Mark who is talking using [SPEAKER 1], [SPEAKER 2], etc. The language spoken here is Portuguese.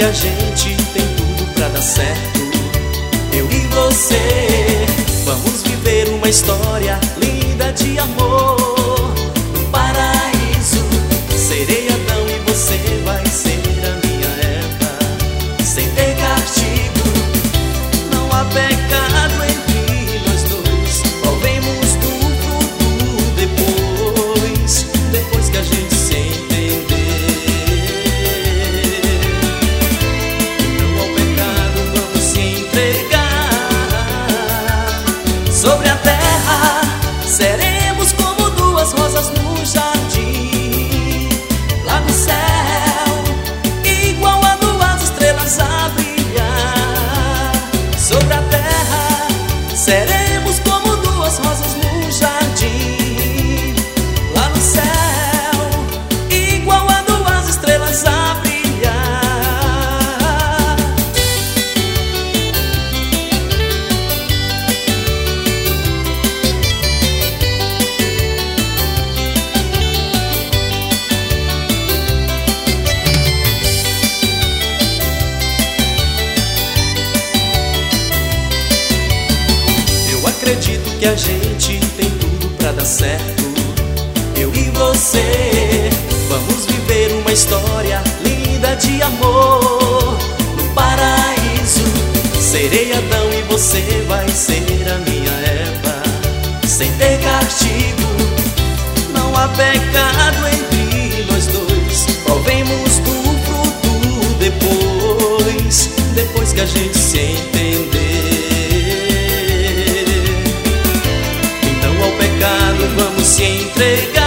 [SPEAKER 1] que a gente tem tudo pra dar certo. Eu e você vamos viver uma história linda de amor no paraíso. Serei Adão e você vai ser a minha Eva, sem ter castigo. Não há pecado entre nós dois, provemos do fruto depois que a gente se entender. Não ao pecado vamos se entregar. Sobre a terra seremos como duas rosas no jardim. Lá no céu, igual a duas estrelas a brilhar. Sobre a terra seremos como duas rosas no jardim. Lá no céu, igual a duas estrelas a brilhar. Acredito que a gente tem tudo pra dar certo. Eu e você vamos viver uma história linda de amor no paraíso. Serei Adão e você vai ser a minha Eva, sem ter castigo. Não há pecado entre nós dois, provemos do fruto depois que a gente se entender. Vamos se entregar.